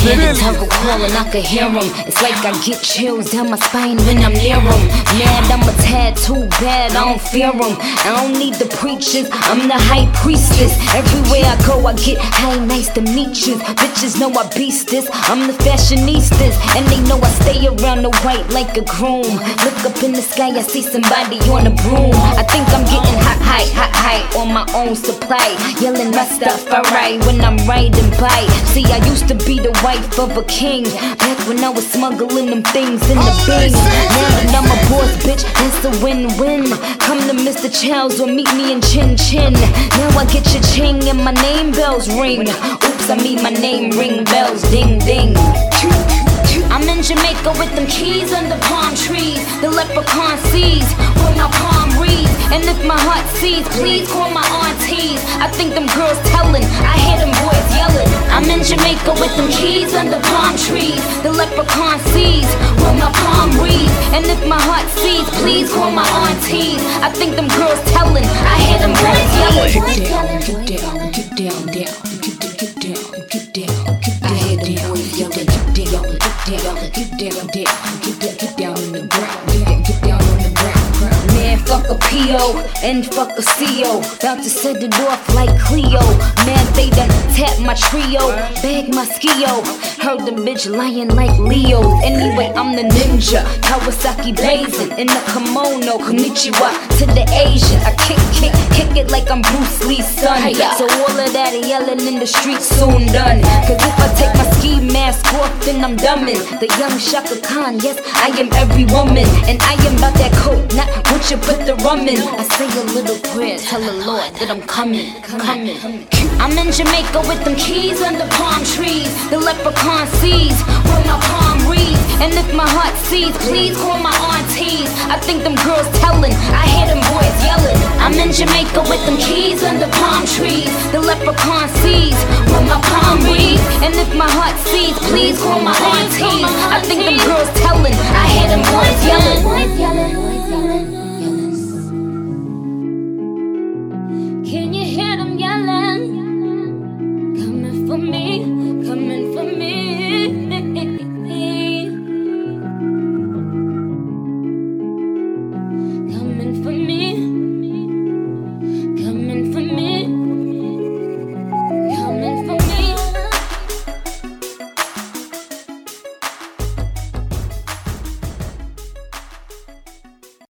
hear the devil calling, I can hear him. It's like I get chills down my spine when I'm near him. Mad, I'm a tad too bad, I don't fear him. I don't need the preachers, I'm the high priestess. Everywhere I go, I get hi, nice to meet you. Bitches know I beast this, I'm the fashionistas. And they know I stay around the white like a groom. Look up in the sky, I see somebody on a broom. I think I'm getting high on my own supply. Yelling Rastafari when I'm riding by. See, I used to be the wife of a king, back when I was smuggling them things in the bin. Now that I'm a boss, bitch, that's a win-win. Come to Mr. Chow's or meet me in Chin Chin. Now I get your ching and my name bells ring. Oops, I mean my name ring bells, ding ding. I'm in Jamaica with them keys under palm trees. The leprechaun sees when my palm reads. And if my heart sees, please call my aunties. I think them girls telling, I hear them boys yelling. I'm in Jamaica with them keys under palm trees. The leprechaun sees when my palm reads. And if my heart sees, please call my aunties. I think them girls telling, I hear them boys yelling. Get down, get down, get down, get down, get down, get down. I hear them boys yelling, get down, get down on the ground, get down on the ground. Man, fuck a PO and fuck a CO. About to set it off like Cleo. Man, they done tap my trio, bag my skio. Heard the bitch lying like Leo. Anyway, I'm the ninja, Kawasaki blazing in the kimono. Konnichiwa to the Asian. I kick it like I'm Bruce Lee's son. So all of that yelling in the streets soon done. Cause if I take my ski mask off, then I'm dumbin'. The young Shaka Khan, yes, I am every woman. And I am about that coke, not what you put the rum in. I say a little prayer, tell the Lord that I'm coming. I'm in Jamaica with them keys under palm trees. The leprechaun sees when my palm reads. And if my heart sees, please call my aunties. I think them girls telling, I hear them boys yelling. I'm in Jamaica with them keys under palm trees. The leprechaun sees when my palm reads. And if my heart sees, please call my aunties. I think them girls telling, I hear them boys yelling.